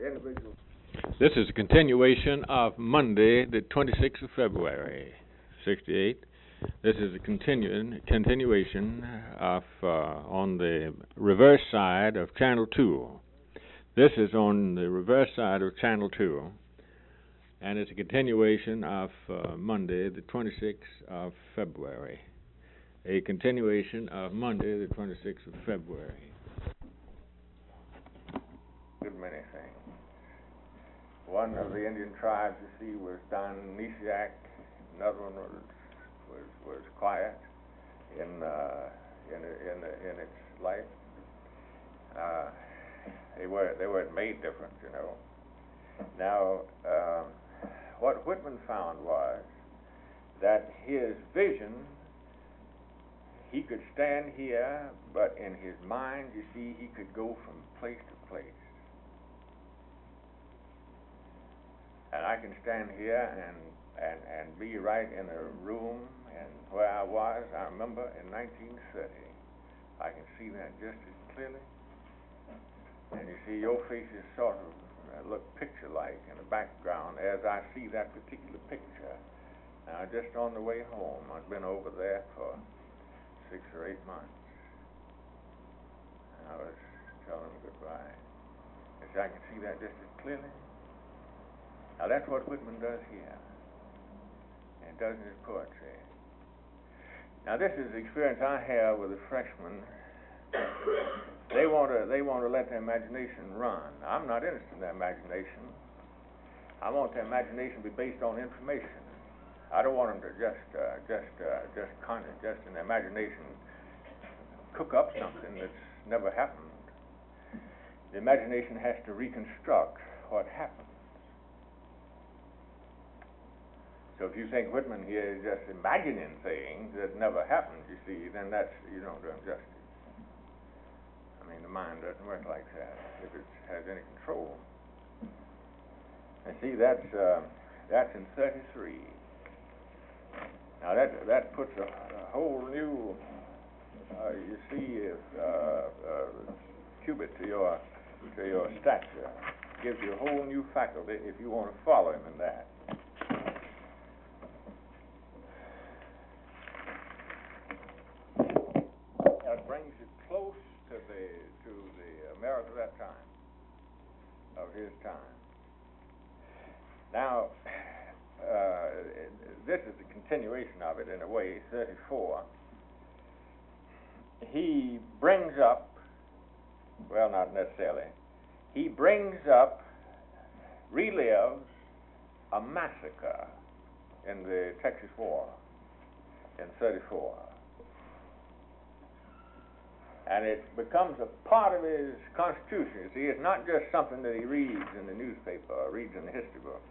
individual. This is a continuation of Monday, the 26th of February, 68. This is a continuation of on the reverse side of Channel 2. This is on the reverse side of Channel 2, and it's a continuation of Monday, the 26th of February. A continuation of Monday, the 26th of February. Good many things. One of the Indian tribes, you see, was Don Nisiak. Another one was quiet in its life. They weren't made different, you know. Now, what Whitman found was that his vision, he could stand here, but in his mind, you see, he could go from place to place. And I can stand here and be right in a room and where I was. I remember in 1930. I can see that just as clearly. And you see, your face is sort of look picture-like in the background as I see that particular picture. Now, just on the way home, I've been over there for 6 or 8 months. And I was telling him goodbye. You see, I can see that just as clearly. Now, that's what Whitman does here, and does in his poetry. Now, this is the experience I have with the freshmen. They want to let their imagination run. I'm not interested in their imagination. I want their imagination to be based on information. I don't want them to just in their imagination cook up something that's never happened. The imagination has to reconstruct what happened. So if you think Whitman here is just imagining things that never happened, you see, then you don't do him justice. I mean, the mind doesn't work like that if it has any control. And see, that's in 33. Now that puts a whole new, you see, cubit to your stature. Gives you a whole new faculty if you want to follow him in that. That brings you close to the America of that time, of his time. Now, this is the continuation of it in a way, 34. He brings up, well, not necessarily, he brings up, relives a massacre in the Texas War in 34. And it becomes a part of his constitution. You see, it's not just something that he reads in the newspaper or reads in the history books.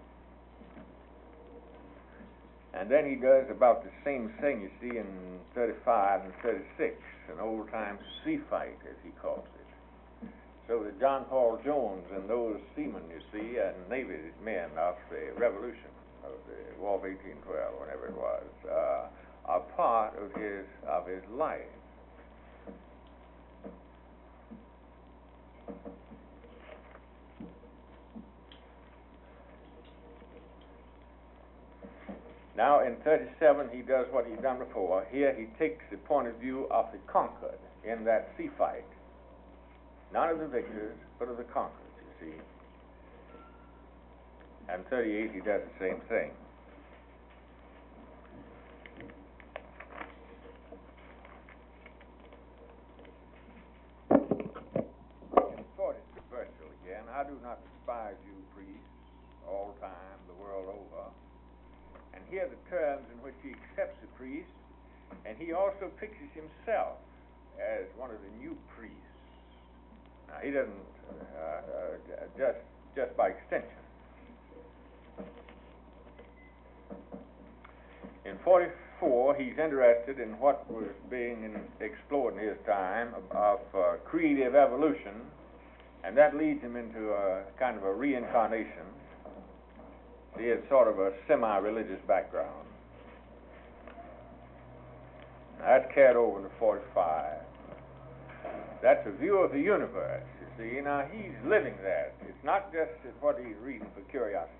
And then he does about the same thing, you see, in 35 and 36, an old-time sea fight, as he calls it. So that John Paul Jones and those seamen, you see, and Navy men of the Revolution, of the War of 1812, whenever it was, are part of his life. Now, in 37, he does what he's done before. Here, he takes the point of view of the conquered in that sea fight. Not of the victors, but of the conquered, you see. And 38, he does the same thing. In 40, controversial again. I do not despise you, priests, all time, the world over. And here are the terms in which he accepts the priest, and he also pictures himself as one of the new priests. Now, he doesn't just by extension. In 44, he's interested in what was being explored in his time of creative evolution, and that leads him into a kind of a reincarnation. He had sort of a semi-religious background. Now, that's carried over into 45. That's a view of the universe, you See, now he's living that. It's not just what he's reading for curiosity.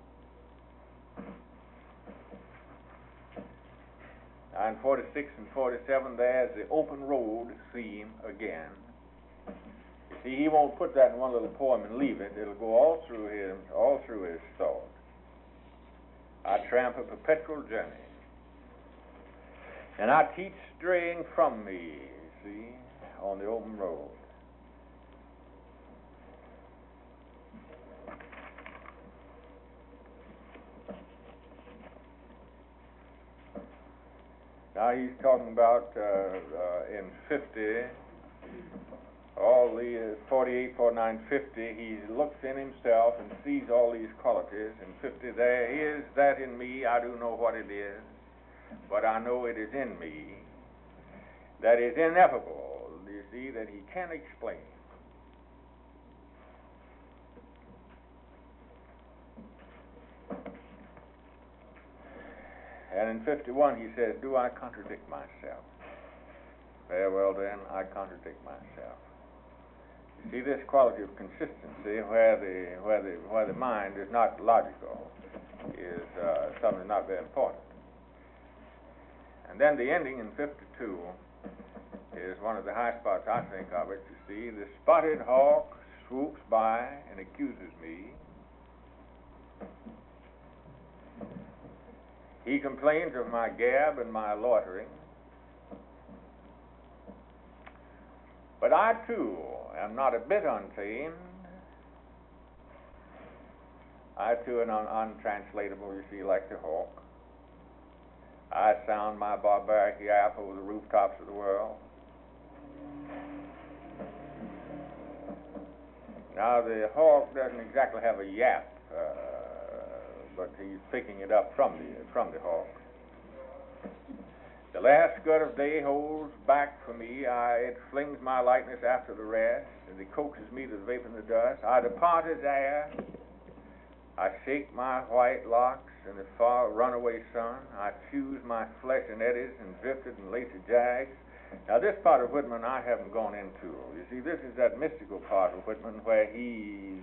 Now in 46 and 47, there's the open road theme again. You see, he won't put that in one little poem and leave it. It'll go all through his thought. I tramp a perpetual journey, and I teach straying from me, see, on the open road. Now he's talking about in 50, all the 48, 49, 50, he looks in himself and sees all these qualities. In 50, there is that in me, I do know what it is, but I know it is in me, that is ineffable, you see, that he can't explain. And in 51 he says, do I contradict myself? Very well then, I contradict myself. You see, this quality of consistency where the mind is not logical is something not very important. And then the ending in 52 is one of the high spots, I think, of it. You see, the spotted hawk swoops by and accuses me. He complains of my gab and my loitering. But I, too, am not a bit untamed. I, too, am untranslatable, you see, like the hawk. I sound my barbaric yap over the rooftops of the world. Now, the hawk doesn't exactly have a yap, but he's picking it up from the hawk. The last scud of day holds back for me. It flings my likeness after the rest, and it coaxes me to the vapor and the dust. I depart as air. I shake my white locks in the far runaway sun. I fuse my flesh in eddies and drifted and lacy jags. Now, this part of Whitman I haven't gone into. You see, this is that mystical part of Whitman where he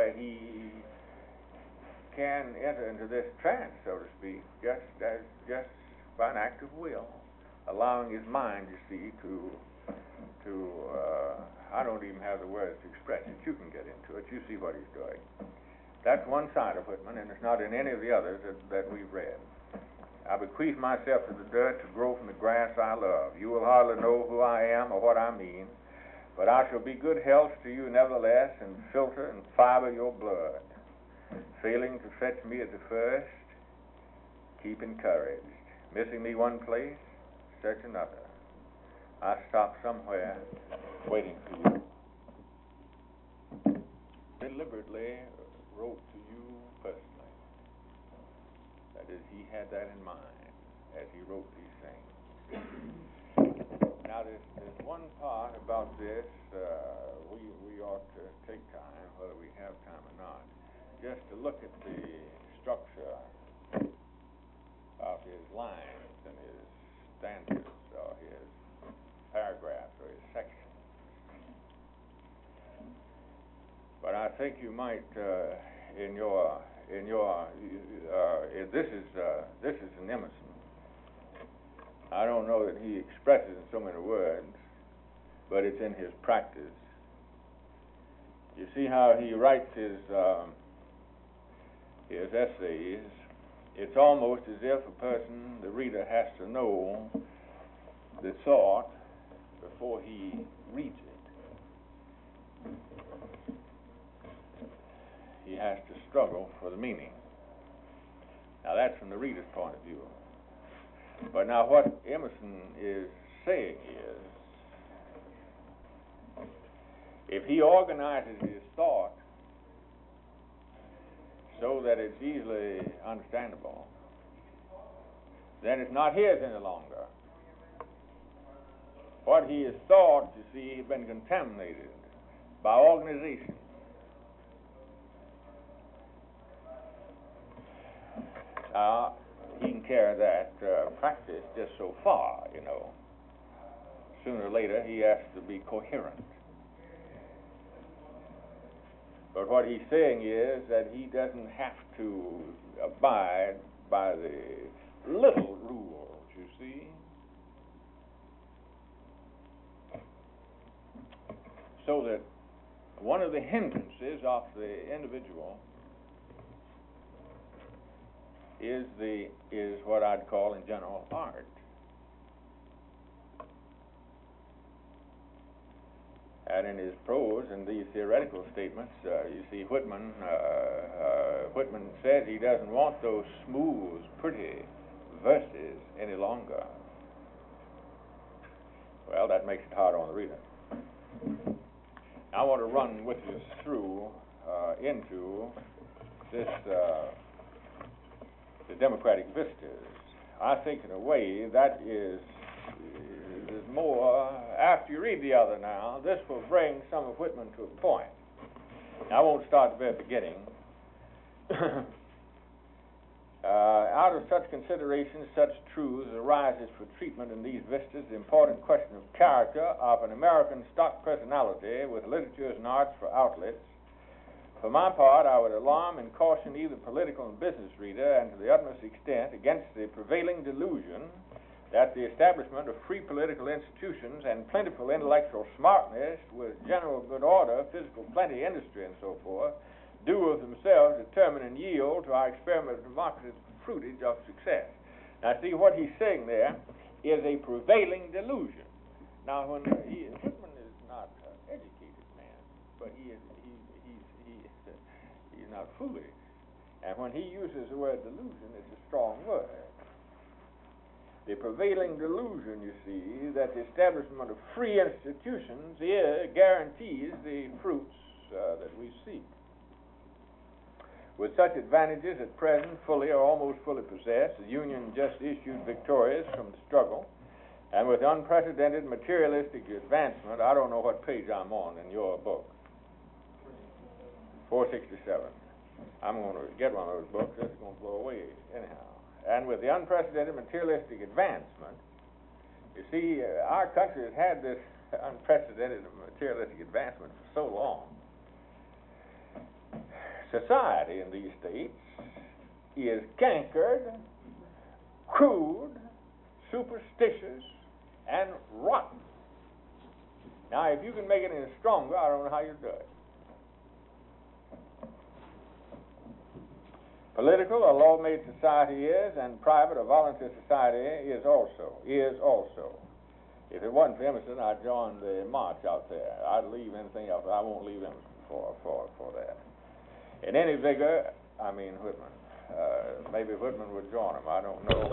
can enter into this trance, so to speak, just by an act of will, allowing his mind, you see, to I don't even have the words to express it. You can get into it. You see what he's doing. That's one side of Whitman, and it's not in any of the others that we've read. I bequeath myself to the dirt to grow from the grass I love. You will hardly know who I am or what I mean, but I shall be good health to you nevertheless, and filter and fiber your blood. Failing to fetch me at the first, keep encouraged. Missing me one place, search another. I stop somewhere waiting for you. Deliberately wrote to you personally. That is, he had that in mind as he wrote these things. Now, there's one part about this we ought to take time, whether we have time or not, just to look at the structure of his lines and his stanzas or his paragraphs or his sections. But I think you might, this is an Emerson. I don't know that he expresses in so many words, but it's in his practice. You see how he writes his essays. It's almost as if the reader has to know the thought before he reads it. He has to struggle for the meaning. Now, that's from the reader's point of view. But now what Emerson is saying is, if he organizes his thought so that it's easily understandable, then it's not his any longer. What he has thought, you see, has been contaminated by organization. Now, he can carry that practice just so far, you know. Sooner or later, he has to be coherent. But what he's saying is that he doesn't have to abide by the little rules, you see. So that one of the hindrances of the individual is what I'd call in general art. And in his prose and these theoretical statements, you see Whitman says he doesn't want those smooth, pretty verses any longer. Well, that makes it hard on the reader. I want to run with you through into this the democratic vistas. I think in a way that is more, after you read the other now, this will bring some of Whitman to a point. Now, I won't start at the very beginning. Out of such considerations, such truths arises for treatment in these vistas the important question of character of an American stock personality with literatures and arts for outlets. For my part, I would alarm and caution either political and business reader, and to the utmost extent, against the prevailing delusion that the establishment of free political institutions and plentiful intellectual smartness with general good order, physical plenty, industry, and so forth, do of themselves determine and yield to our experiment of democracy the fruitage of success. Now, see, what he's saying there is a prevailing delusion. Now, when Whitman is not an educated man, but he's not foolish. And when he uses the word delusion, it's a strong word. The prevailing delusion, you see, that the establishment of free institutions guarantees the fruits that we seek. With such advantages at present fully or almost fully possessed, the Union just issued victorious from the struggle, and with unprecedented materialistic advancement, I don't know what page I'm on in your book, 467. I'm going to get one of those books. This is going to blow away anyhow. And with the unprecedented materialistic advancement, you see, our country has had this unprecedented materialistic advancement for so long. Society in these states is cankered, crude, superstitious, and rotten. Now, if you can make it any stronger, I don't know how you do it. Political or law-made society is, and private or volunteer society is also. If it wasn't for Emerson, I'd join the march out there. I'd leave anything else. I won't leave Emerson for that. In any vigor, I mean Whitman. Maybe Whitman would join him. I don't know.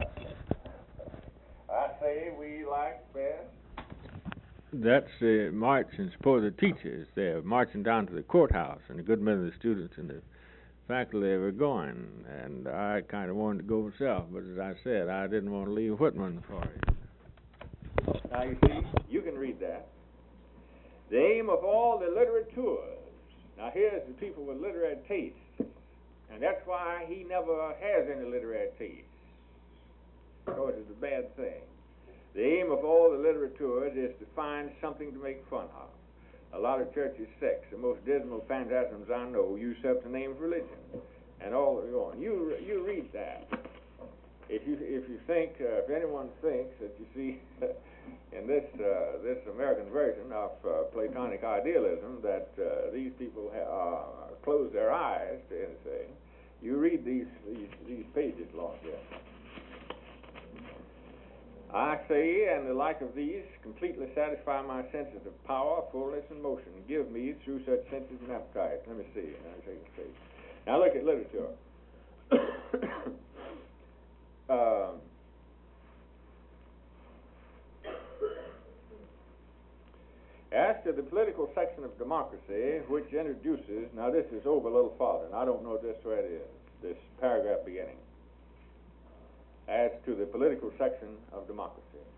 I say we like best. That's the march in support of the teachers. They're marching down to the courthouse, and a good many of the students and the faculty were going, and I kind of wanted to go myself, but as I said, I didn't want to leave Whitman for it. Now, you see, you can read that. The aim of all the literateurs. Now, here's the people with literary tastes, and that's why he never has any literary tastes, because it's a bad thing. The aim of all the literateurs is to find something to make fun of. A lot of churches' sects, the most dismal phantasms I know, usurp the name of religion, and all that go on. You read that. If you think, if anyone thinks that you see in this American version of Platonic idealism that these people close their eyes to anything, you read these pages long here. I say, and the like of these completely satisfy my senses of power, fullness, and motion. Give me through such senses and appetites. Let me see. Now look at literature. As to the political section of democracy, which introduces, now this is over a little farther, and I don't know just where it is, this paragraph beginning. As to the political section of democracy.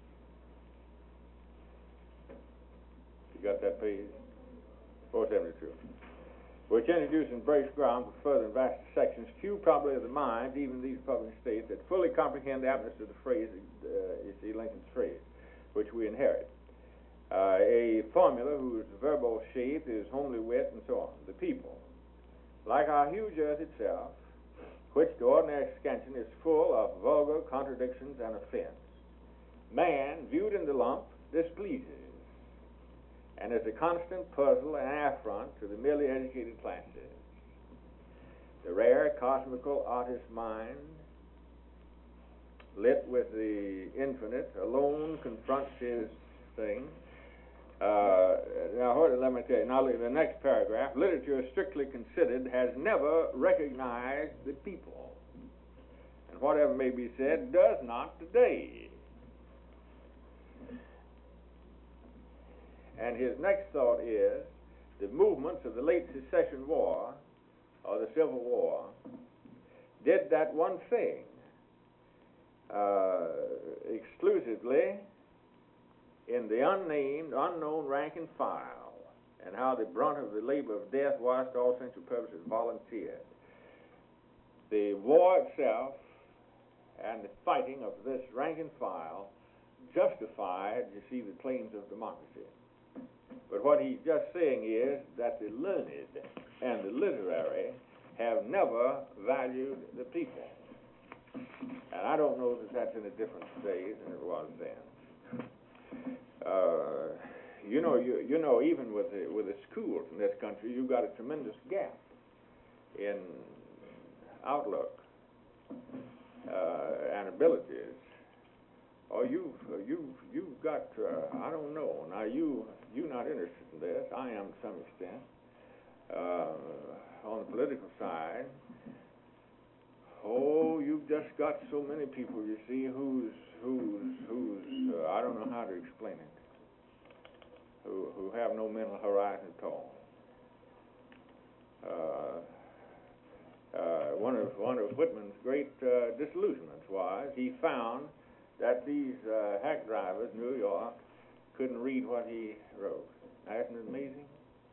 You got that page? 472. Which introduce and brace ground for further and vaster sections, few probably of the minds, even these public states, that fully comprehend the aptness of the phrase, you see Lincoln's phrase, which we inherit. a formula whose verbal shape is homely wit and so on. The people, like our huge earth itself, which to ordinary scansion is full of vulgar contradictions and offense, man, viewed in the lump, displeases, and is a constant puzzle and affront to the merely educated classes. The rare cosmical artist mind, lit with the infinite, alone confronts his thing. Let me tell you, now look at the next paragraph. Literature, strictly considered, has never recognized the people. And whatever may be said, does not today. And his next thought is, the movements of the late Secession War, or the Civil War, did that one thing, exclusively in the unnamed, unknown rank and file, and how the brunt of the labor of death was, to all sense of purposes, volunteered. The war itself and the fighting of this rank and file justified, you see, the claims of democracy. But what he's just saying is that the learned and the literary have never valued the people. And I don't know that that's in a different stage than it was then. Even with the schools in this country, you've got a tremendous gap in outlook and abilities. Oh, you've got I don't know. Now you're not interested in this. I am to some extent. On the political side, oh, you've just got so many people, you see, who's I don't know how to explain it. Who have no mental horizon at all. One of Whitman's great disillusionments was he found that these hack drivers in New York couldn't read what he wrote. Isn't it amazing?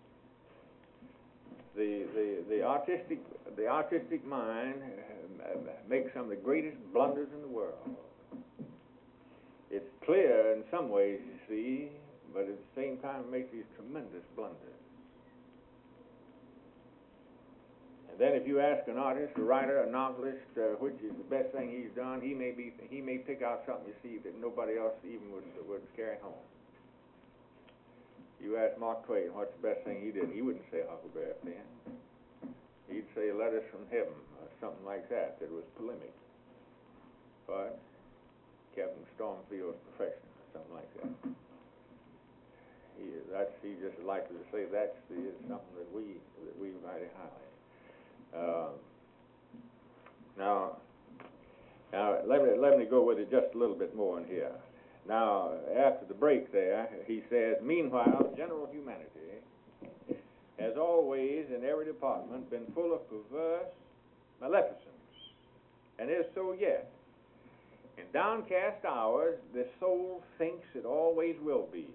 The artistic mind makes some of the greatest blunders in the world. It's clear in some ways, you see, but at the same time it makes these tremendous blunders. And then if you ask an artist, a writer, a novelist, which is the best thing he's done, he may pick out something, you see, that nobody else even would carry home. You ask Mark Twain what's the best thing he did, he wouldn't say Huckleberry Finn. He'd say Letters from Heaven or something like that was polemic. But Captain Stormfield's Profession or something like that. He's just likely to say that's something that we value highly. Now let me go with it just a little bit more in here. Now, after the break there, he says, meanwhile, general humanity has always, in every department, been full of perverse maleficence, and is so yet. In downcast hours, the soul thinks it always will be,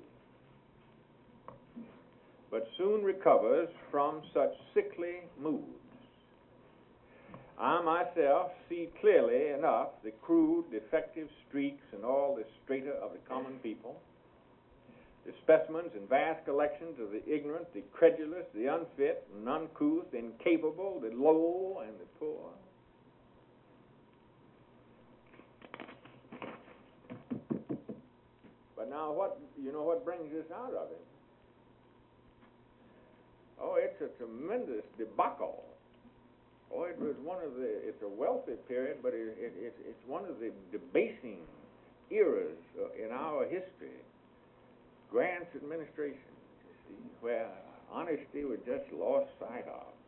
but soon recovers from such sickly moods. I myself see clearly enough the crude, defective streaks and all the strata of the common people, the specimens and vast collections of the ignorant, the credulous, the unfit and uncouth, the incapable, the low and the poor. But now what brings this out of it? Oh, it's a tremendous debacle. Oh, it was it's a wealthy period, but it's one of the debasing eras in our history. Grant's administration, you see, where honesty was just lost sight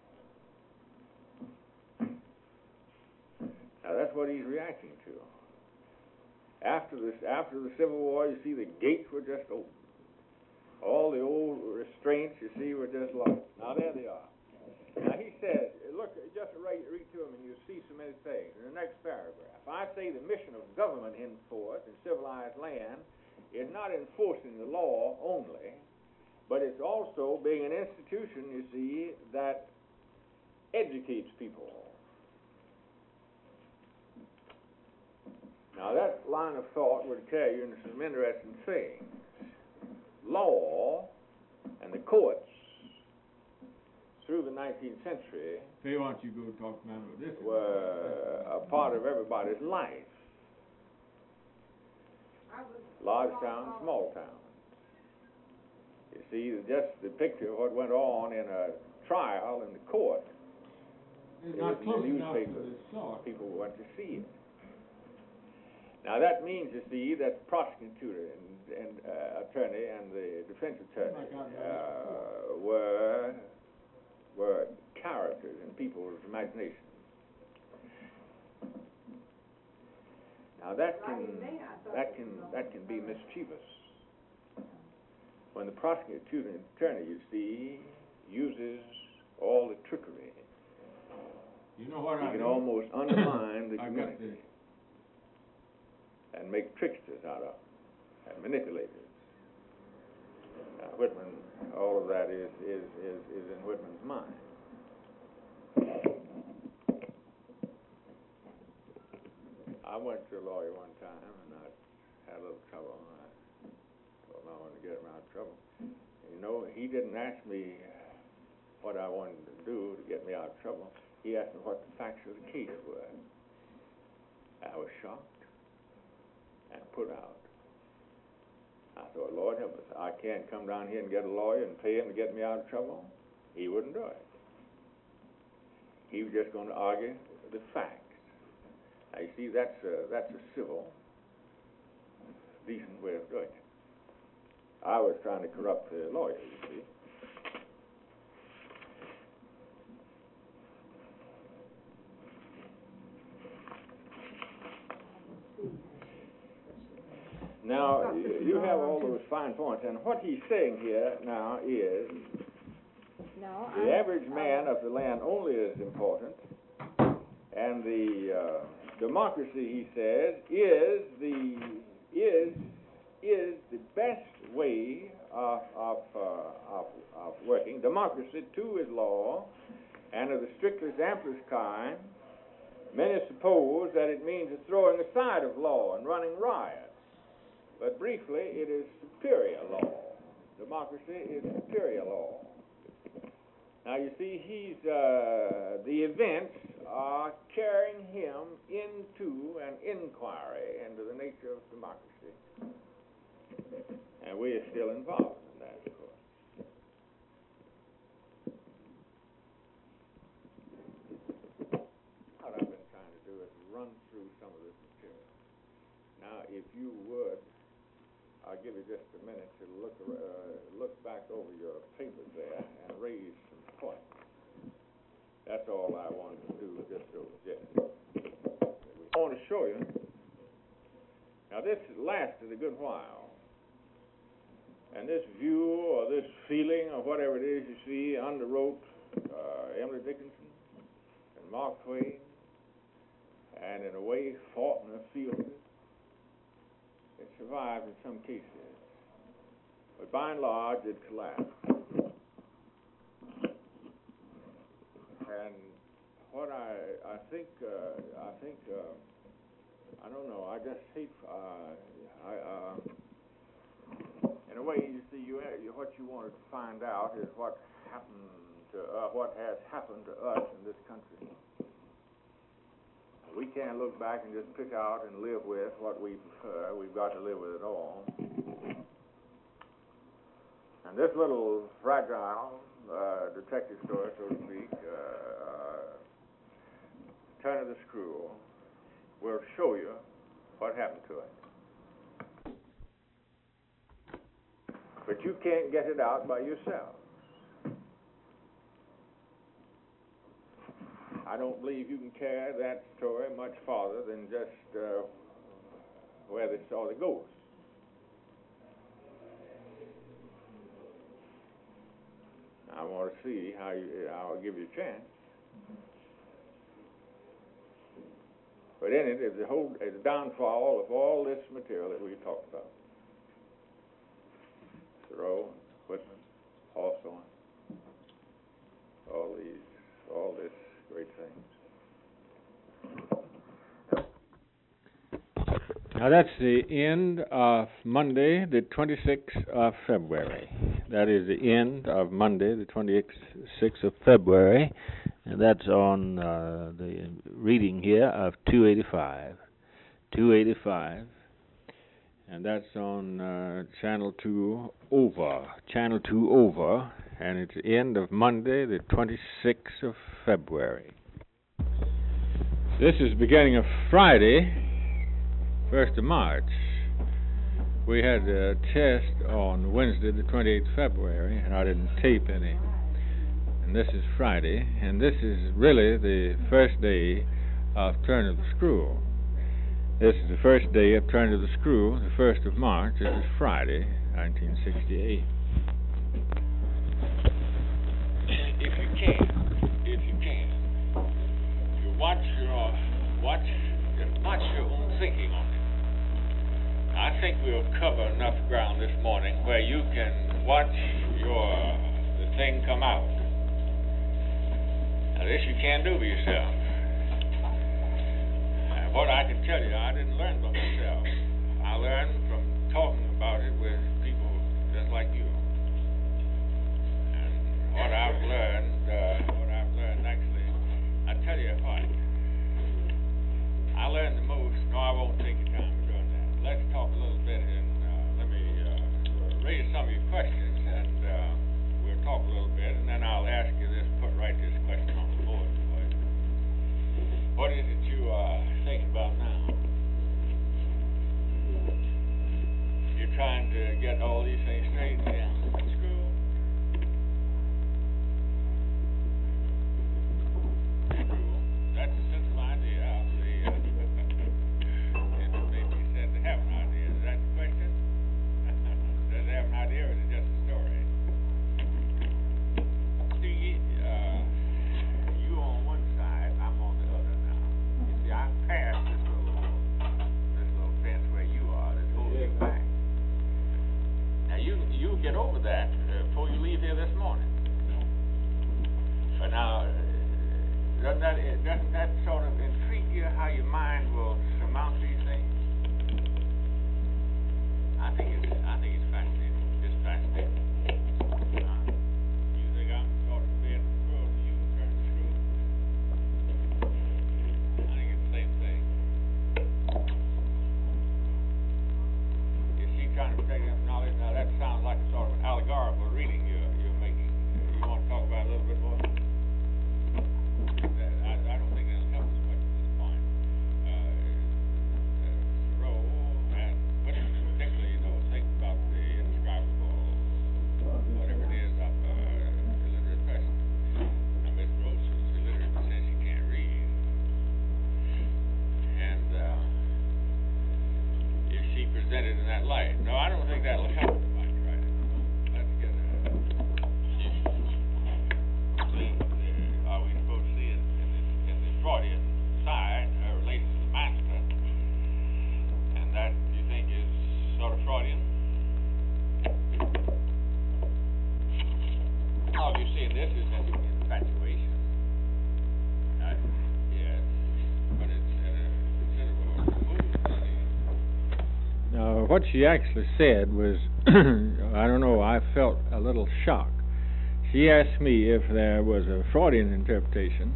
of. Now that's what he's reacting to. After the Civil War, you see, the gates were just open. All the old restraints, you see, were just lost. Now there they are. Now he says, look, just read to him and you'll see so many things. In the next paragraph, I say the mission of government henceforth in civilized land is not enforcing the law only, but it's also being an institution, you see, that educates people. Now that line of thought would carry you into some interesting things. law and the courts through the 19th century Say, why don't you go talk to me about this? were a part of everybody's life. Large towns, small towns. You see, just the picture of what went on in a trial in the court. It's It not was close in the enough to newspapers. the source. People went to see it. Now that means, you see, that the prosecutor and attorney and the defense attorney were characters in people's imagination. Now that can be mischievous when the prosecutor and attorney, you see, uses all the trickery. You know what He I can do? almost undermine the I've got community and make tricksters out of and manipulators. Now, Whitman, all of that is in Whitman's mind. I went to a lawyer one time and I had a little trouble. I told him I wanted to get him out of trouble. You know, he didn't ask me what I wanted to do to get me out of trouble. He asked me what the facts of the case were. I was shocked and put out. I thought, Lord help us, I can't come down here and get a lawyer and pay him to get me out of trouble. He wouldn't do it. He was just going to argue the facts. Now, you see, that's a civil, decent way of doing it. I was trying to corrupt the lawyer, you see. Now, you have all those fine points, and what he's saying here now is the average man of the land only is important, and the democracy, he says, is the best way of working. Democracy, too, is law, and of the strictest, amplest kind. Many suppose that it means the throwing aside of law and running riot. But briefly, it is superior law. Democracy is superior law. Now, you see, the events are carrying him into an inquiry into the nature of democracy. And we are still involved in that, of course. What I've been trying to do is run through some of this material. Now, if you would, I'll give you just a minute to look back over your papers there and raise some points. That's all I wanted to do, just so I want to show you. Now, this lasted a good while. And this view or this feeling or whatever it is you see underwrote Emily Dickinson and Mark Twain, and in a way Faulkner fielded. It survived in some cases, but by and large it collapsed. And what I think, I don't know, I just hate, in a way, you see, what you wanted to find out is what happened to, what has happened to us in this country. We can't look back and just pick out and live with what we prefer. We've got to live with it all. And this little fragile detective story, so to speak, Turn of the Screw, will show you what happened to it. But you can't get it out by yourself. I don't believe you can carry that story much farther than just where they saw the ghost. I want to see how I'll give you a chance. But in it is the downfall of all this material that we talked about. Thoreau, Whitman, Hawthorne, all this great things. Now that's the end of Monday, the 26th of February. That is the end of Monday, the 26th of February, and that's on the reading here of 285. 285, and that's on Channel 2 over. Channel 2 over, and it's the end of Monday, the 26th of February. This is the beginning of Friday, 1st of March. We had a test on Wednesday, the 28th of February, and I didn't tape any. And this is Friday, and this is really the first day of Turn of the Screw. This is the first day of Turn of the Screw, the 1st of March. This is Friday, 1968. If you can, you watch your own thinking on it. I think we'll cover enough ground this morning where you can watch the thing come out. Now this you can't do by yourself. What I can tell you, I didn't learn by myself. I learned from talking about it with people just like you. And what I've learned actually, I tell you what, I learned the most. No, I won't take your time for doing that. Let's talk a little bit, and let me raise some of your questions, and we'll talk a little bit, and then I'll ask you this, write this question on the board for you. What is it you are thinking about now? You're trying to get all these things straight down. Screw. That's a sensible idea. I'll see. It may be said to have an idea. Is that the question? Does it have an idea, or is it just a story? See, you on one side, I'm on the other now. You see, I passed this little fence where you are that's holding you back. Now you get over that before you leave here this morning. But now, doesn't that sort of intrigue you, how your mind will surmount these things? I think it's fascinating. Just fascinating. You think I'm sort of being cruel to you and turn the screw? I think it's the same thing. You see, trying to protect enough knowledge. Now that sounds like a sort of allegorical reading you're making. You want to talk about it a little bit more? I don't think that'll help us much at this point. Thoreau, and particularly, think about the indescribable, whatever it is, of illiterate person. Now, Miss Rose is illiterate since she can't read. And if she presented in that light, no, I don't think that'll help us much, right? Let's get are we supposed to see it in the Freudian side, related to the master, and that you think is sort of Freudian? Oh, you see, this is an infatuation. Yes, but it's in a considerable mood. Now, what she actually said was, I don't know, I felt a little shocked. She asked me if there was a Freudian interpretation,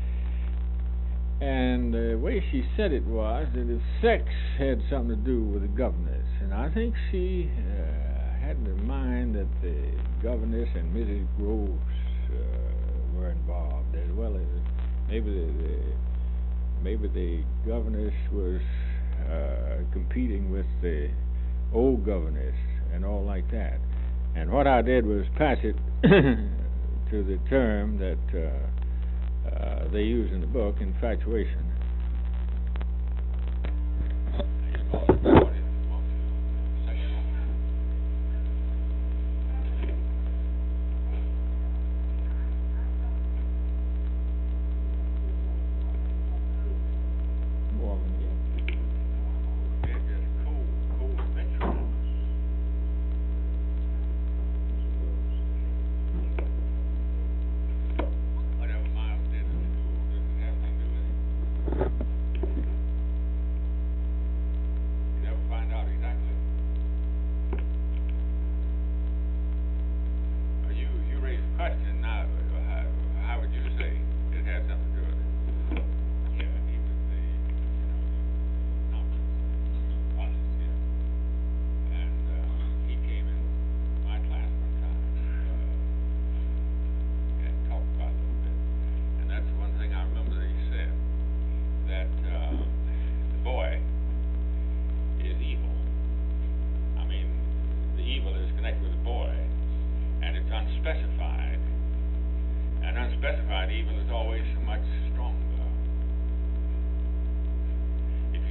and the way she said it was that if sex had something to do with the governess, and I think she had in mind that the governess and Mrs. Groves were involved, as well as maybe the governess was competing with the old governess and all like that. And what I did was pass it to the term that they use in the book, infatuation.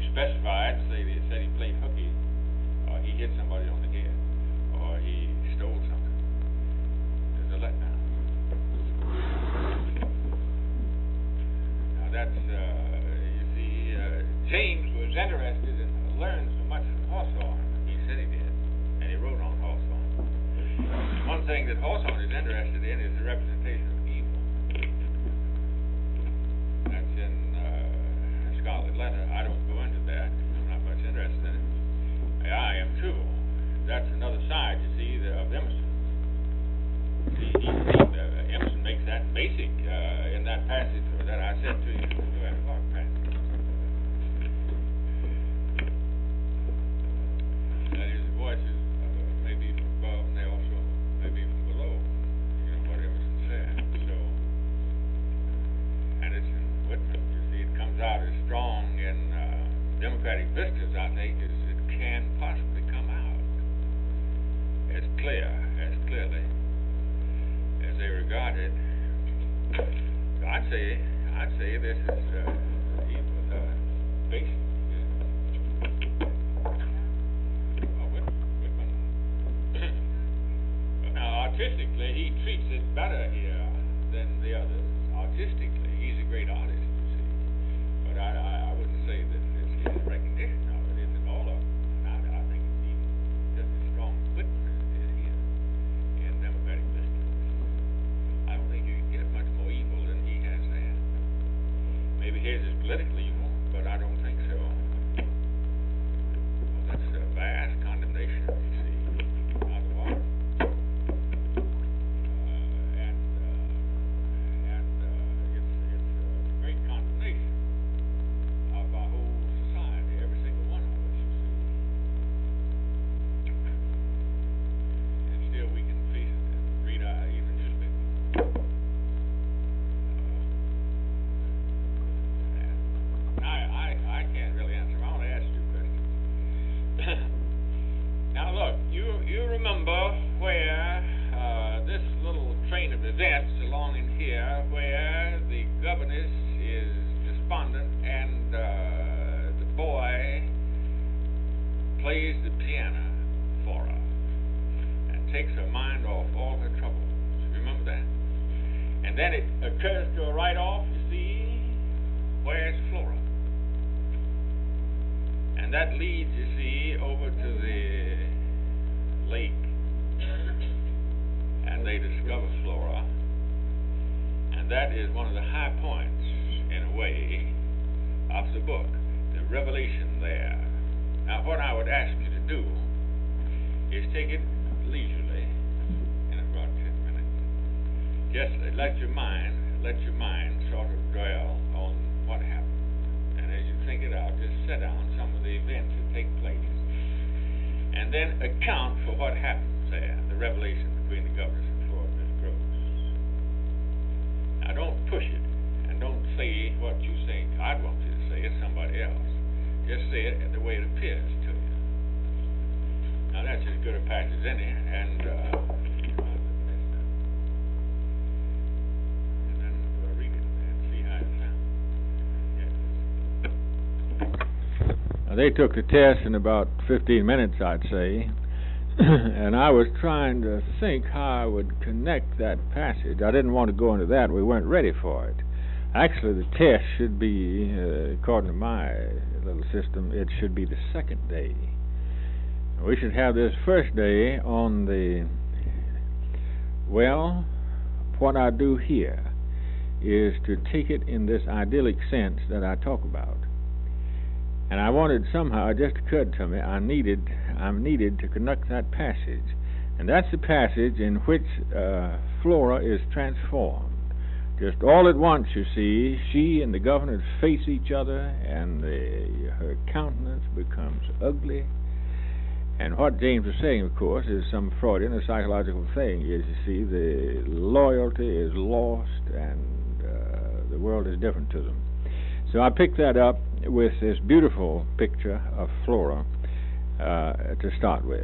specified, say they said he played hooky, or he hit somebody on the head, or he stole something. There's a letdown. Now that's, you see, James was interested in learning so much from Hawthorne. He said he did, and he wrote on Hawthorne. One thing that Hawthorne is interested in is the representation of evil. That's in Scarlet Letter. I don't go into that. I'm not much interested in it. I am too. That's another side, you see, of Emerson. See, Emerson makes that basic in that passage that I said to you, the 2 o'clock passage. That is, the voices maybe from above, and they also maybe from below, you know, what Emerson said. So, and it's in Whitman, you see, it comes out as strong in Democratic Vistas, I think, as it can possibly come out. As clearly as they regard it. So I'd say this is basic. Whitman. Now, artistically, he treats it better here than the others. Artistically, he's a great artist, you see. But I wouldn't say that it's his recognition of it isn't all of it. I think it's even just as strong as Whitman is here in Democratic Vistas. I don't think you can get much more evil than he has there. Maybe his is politically evil, but I don't think so. Well, that's a vast condemnation, you see, out of art. It's a great condemnation of our whole society, every single one of us, you see. And still we can face it and read even newspapers. I can't really answer. I want to ask you questions. Now look, you remember where this little train of events along in here, where the governess is despondent and the boy plays the piano for her and takes her mind off all her troubles. Remember that? And then it occurs to her right off, you see, where's Flora? And that leads, you see, over to the lake. And they discover Flora. And that is one of the high points, in a way, of the book, the revelation there. Now, what I would ask you to do is take it leisurely in about 10 minutes. Just let your mind sort of dwell on what happened. And as you think it out, just set down some of the events that take place. And then account for what happens there, the revelation between the governess and Flora and Miss Gross. Now don't push it, and don't say what you think I'd want you to say, it's somebody else. Just say it the way it appears to you. Now that's as good a passage as any, and then we'll read it and see how it sounds. Yes. They took the test in about 15 minutes, I'd say, and I was trying to think how I would connect that passage. I didn't want to go into that. We weren't ready for it. Actually, the test should be, according to my little system, it should be the second day. We should have this first day on the, well, what I do here is to take it in this idyllic sense that I talk about. And I wanted somehow, it just occurred to me, I'm needed to conduct that passage. And that's the passage in which Flora is transformed. Just all at once, you see, she and the governor face each other, and her countenance becomes ugly. And what James was saying, of course, is some Freudian or psychological thing. Is, you see, the loyalty is lost, and the world is different to them. So I picked that up with this beautiful picture of Flora to start with.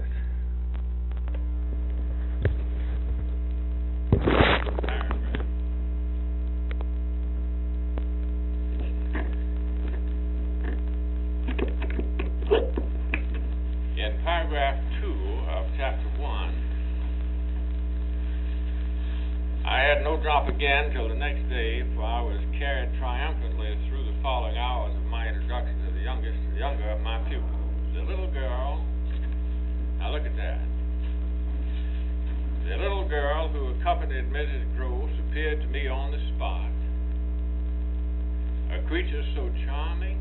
paragraph 2 of chapter 1. I had no drop again till the next day, for I was carried triumphantly through the following hours of my introduction to the younger of my pupils. The little girl, now look at that. The little girl who accompanied Mrs. Gross appeared to me on the spot. A creature so charming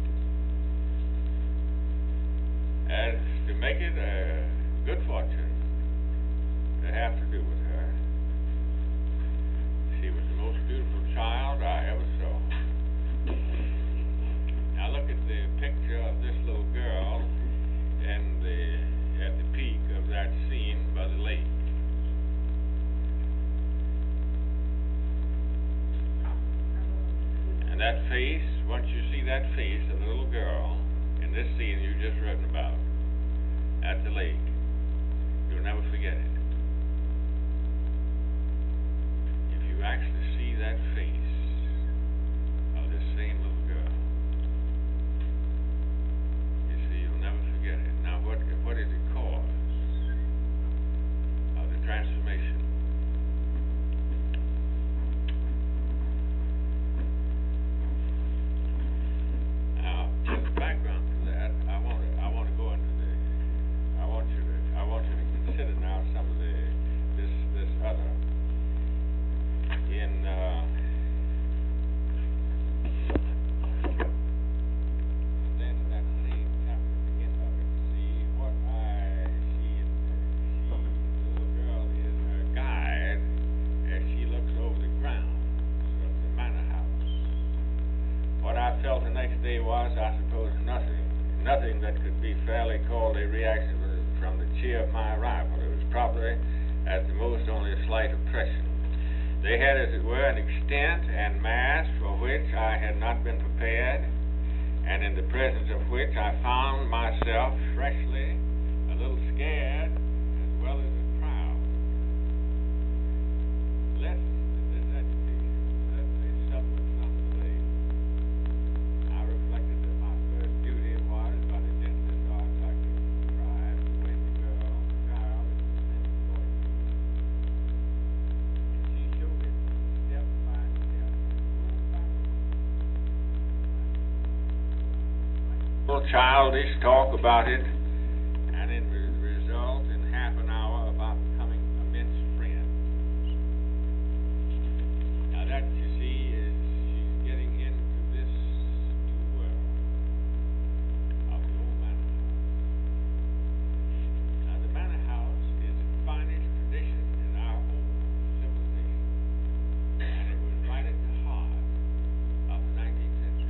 as to make it a good fortune to have to do with her. She was the most beautiful child I ever saw. Now look at the picture of this little girl at the peak of that scene by the lake. And that face, once you see that face of the little girl in this scene you just written about at the lake, you'll never forget it. If you actually see that face of this same little girl, you see, you'll never forget it. Now, what is the cause of the transformation? Now, in the background to that, I want to go into I want you to consider now some of this other in then in that same chapter at the end of it, see what I see in her. The little girl is her guide as she looks over the grounds of the manor house. What I felt the next day was, I suppose, nothing that could be fairly called a reaction from the cheer of my arrival. It was probably, at the most, only a slight impression. They had, as it were, an extent and mass for which I had not been prepared, and in the presence of which I found myself freshly a little scared as well as proud. Lessons in this education certainly suffered some delay. I reflected that my first duty was, by the gentlest arts I could contrive, to win the girl child into the same voice. And she showed it step by step, rule by rule. Little childish talk about it, and in result, in half an hour, about becoming immense friends. Now that, you see, is she's getting into this new world of the old manor house. Now the manor house is the finest tradition in our old civilization, and it was right at the heart of the 19th century.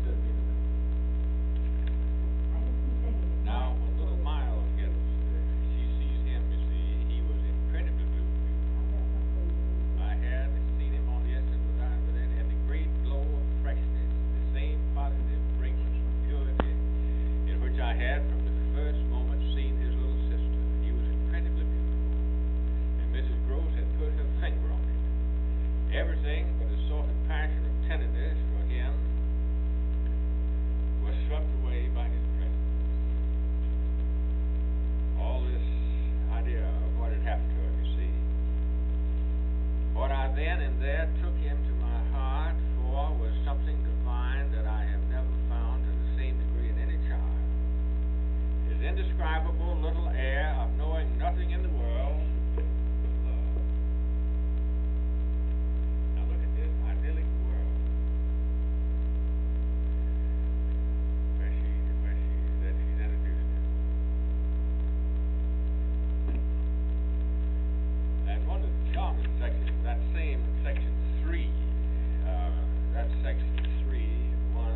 Now, when little Miles gets, she sees him, you see, he was incredibly blue. I had seen him on the instant without, but then had the great glow of freshness, the same positive fragrance of purity in which I had from the first moment seen his little sister. He was incredibly beautiful, and Mrs. Gross had put her finger on it. Everything but a sort of passion of tenderness for him was swept away by his presence. All this idea of what had happened to her, you see. What I then and there took him to my heart for was something divine that I have never found to the same degree in any child. His indescribable little air of knowing nothing in the world but love. Now look at this idyllic world where that she's introduced him. And one of the charming sections, that same section 3, that's section 3, 1,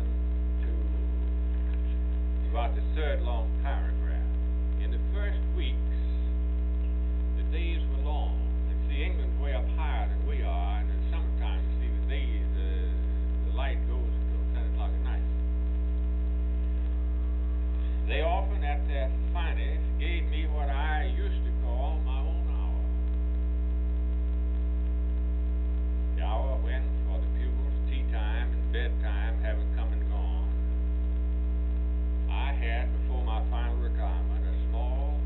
2, about the third long paragraph. In the first weeks, the days were long. And see, England's way up higher than we are, and in the summertime, you see, the days, the light goes until 10 o'clock at night. They often, at their finest, gave me what I used to call my own hour. The hour when, for the pupils, tea time and bedtime having come and gone, I had, before my final retirement, a small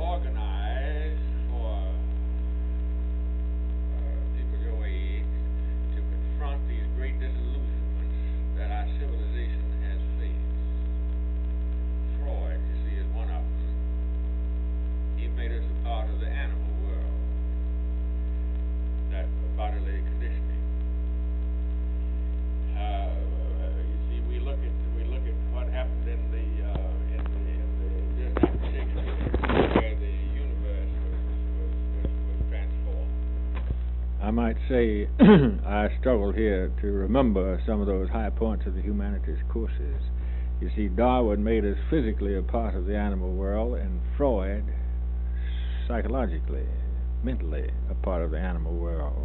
organized for people your age to confront these great disillusionments that our civilization has faced. Freud, you see, is one of them. He made us a part of the animal world, that bodily conditioning. You see, we look at what happened in the just after Shakespeare, where the universe was transformed. I might say I struggle here to remember some of those high points of the humanities courses. You see, Darwin made us physically a part of the animal world, and Freud psychologically, mentally a part of the animal world.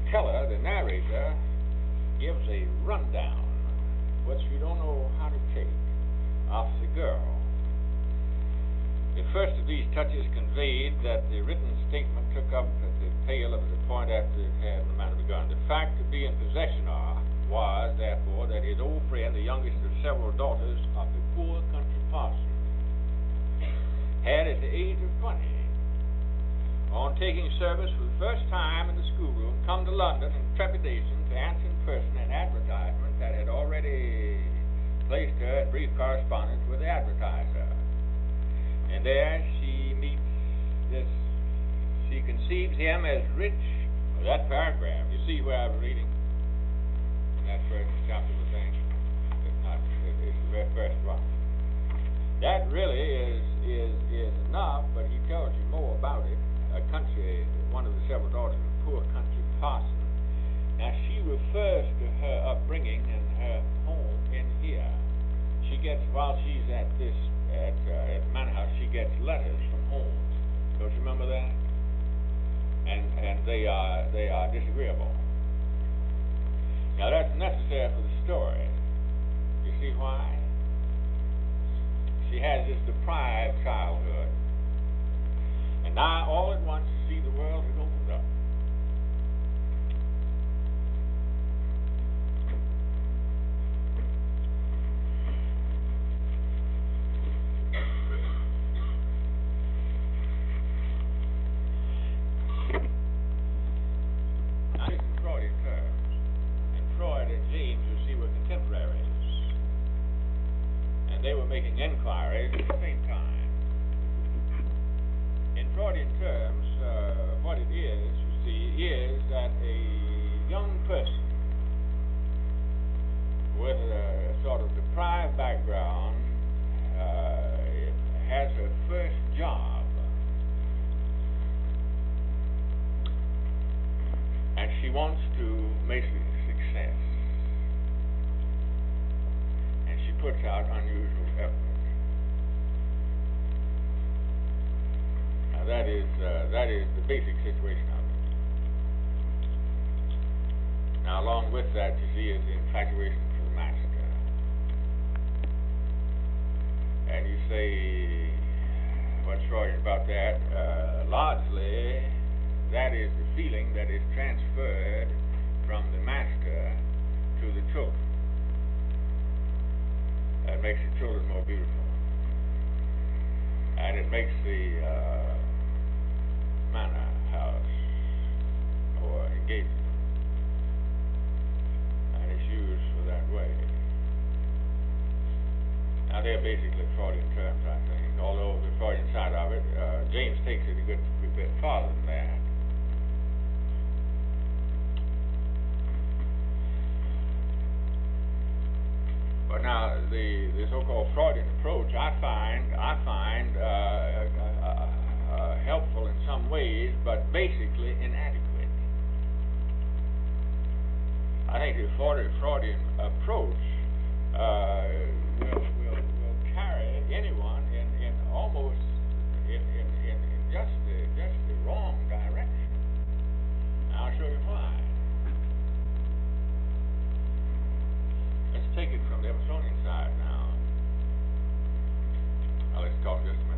teller, the narrator, gives a rundown, which you don't know how to take, of the girl. The first of these touches conveyed that the written statement took up the tale of the point after it had the matter begun. The fact to be in possession of was, therefore, that his old friend, the youngest of several daughters of the poor country parson, had at the age of 20, on taking service for the first time in the schoolroom, come to London in trepidation to answer in person an advertisement that had already placed her in brief correspondence with the advertiser. And there she meets this, she conceives him as rich. That paragraph, you see where I'm reading? In that first chapter of the thing. It's the very first one. That really is enough, but he tells you more about it. A country, one of the several daughters of a poor country parson. Now she refers to her upbringing and her home in here. She gets, while she's at this, at Manor House, she gets letters from homes. Don't you remember that? And they are disagreeable. Now that's necessary for the story. You see why? She has this deprived childhood. And now all at once you see the world has opened up. Now this is Freudian terms. And Freud and James, you see, were contemporaries. And they were making inquiries at the same time. In Freudian terms, what it is, you see, is that a young person with a sort of deprived background has her first job, and she wants to make success, and she puts out unusual effort. That is the basic situation of it. Now, along with that, you see, is the infatuation for the master. And you say, what's Freudian about that? Largely, that is the feeling that is transferred from the master to the children. That makes the children more beautiful. And it makes the Manor House more engaging, and it's used for that way. Now they're basically Freudian terms, I think, although the Freudian side of it, James takes it a good bit farther than that. But now the so-called Freudian approach, I find helpful in some ways, but basically inadequate. I think the Freudian approach will carry anyone in almost in just the wrong direction. Now I'll show you why. Let's take it from the Emersonian side now. Now let's talk just a minute.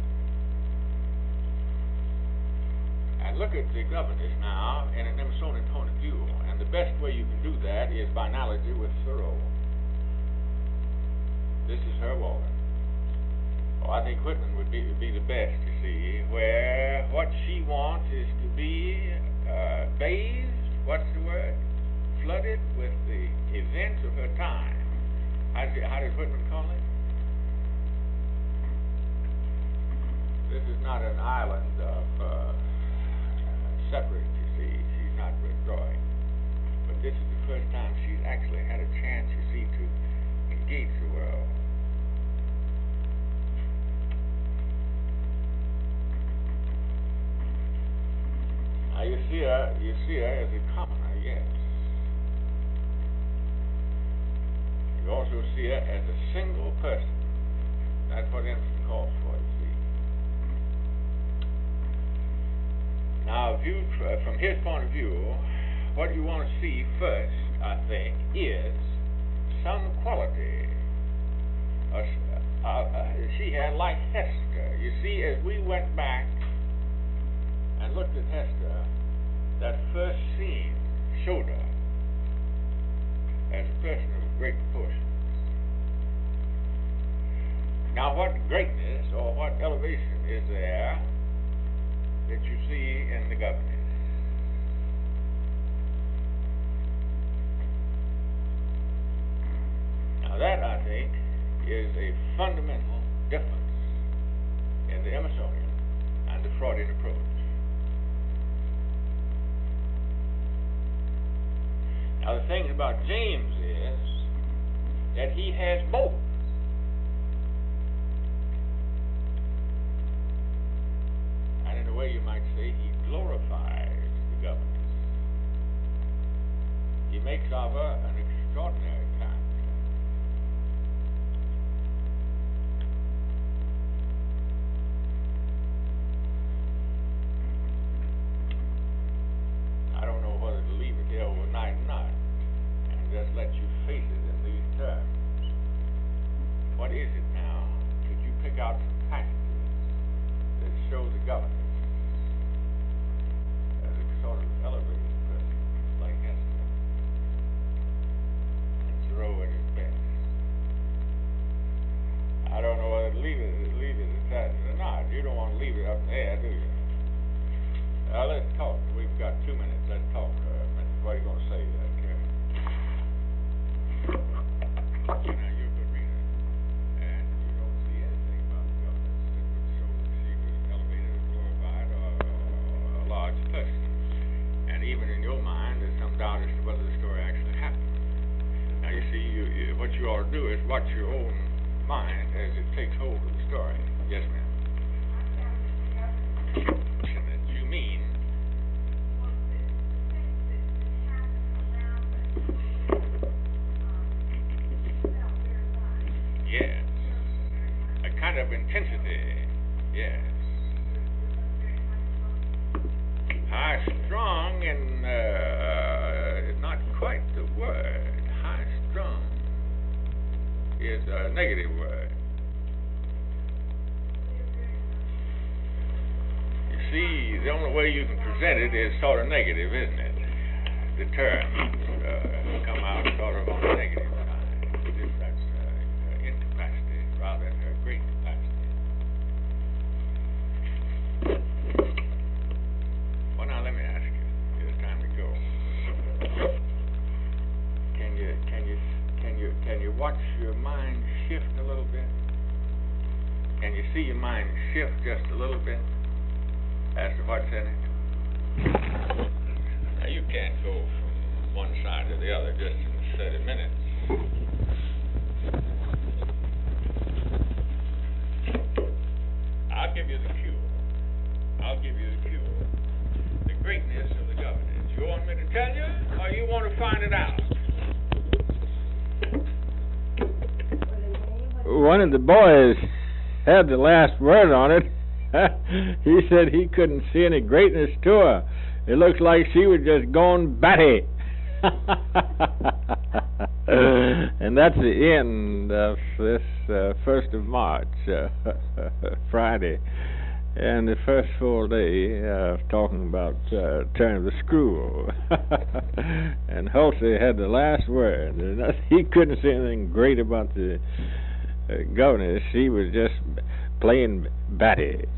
And look at the governess now in an Emersonian point of view. And the best way you can do that is by analogy with Thoreau. This is her Walden. Oh, I think Whitman would be the best, you see, where what she wants is to be bathed, what's the word? Flooded with the events of her time. How does Whitman call it? This is not an island of separate, you see. She's not withdrawing. But this is the first time she's actually had a chance, you see, to engage the world. Now you see her as a commoner, yes. You also see her as a single person. That's what Emerson calls for, you see. Now, viewed from his point of view, what you want to see first, I think, is some quality. She had like Hester. You see, as we went back and looked at Hester, that first scene showed her as a person of great proportions. Now, what greatness or what elevation is there that you see in the governess? Now, that, I think, is a fundamental difference in the Emersonian and the Freudian approach. Now, the thing about James is that he has both. And in a way, you might say, he glorifies the governess. He makes of her an extraordinary character. I don't know whether to leave it there overnight or not, and just let you face it in these terms. What is it now? Could you pick out some passages that show the governess as a sort of elevated person, like Hester, and Thoreau at his best? I don't know whether to leave it at that or not. You don't want to leave it up there, do you? Let's talk. We've got 2 minutes. Let's talk. What are you going to say, Karen? You know, you're a good reader, and you don't see anything about the governess that would show that she was elevated or glorified or a large person. And even in your mind, there's some doubt as to whether the story actually happened. Now, you see, what you ought to do is watch your own mind as it takes hold of the story. Yes, ma'am. You mean? Yes. A kind of intensity. Yes. High strung and not quite the word. High strung is a negative word. You see, the only way you can present it is sort of negative, isn't it? The terms come out sort of on the negative side. If that's her incapacity rather than her great capacity. Well, now let me ask you. It's time to go. Can you watch your mind shift a little bit? Can you see your mind shift just a little bit as to what's in it? Now, you can't go from one side to the other just in 30 minutes. I'll give you the cure. The greatness of the governance. You want me to tell you, or you want to find it out? One of the boys had the last word on it. He said he couldn't see any greatness to her. It looks like she was just going batty. And that's the end of this 1st of March, Friday, and the first full day of talking about turn of the screw. And Halsey had the last word. He couldn't see anything great about the governess. She was just plain batty.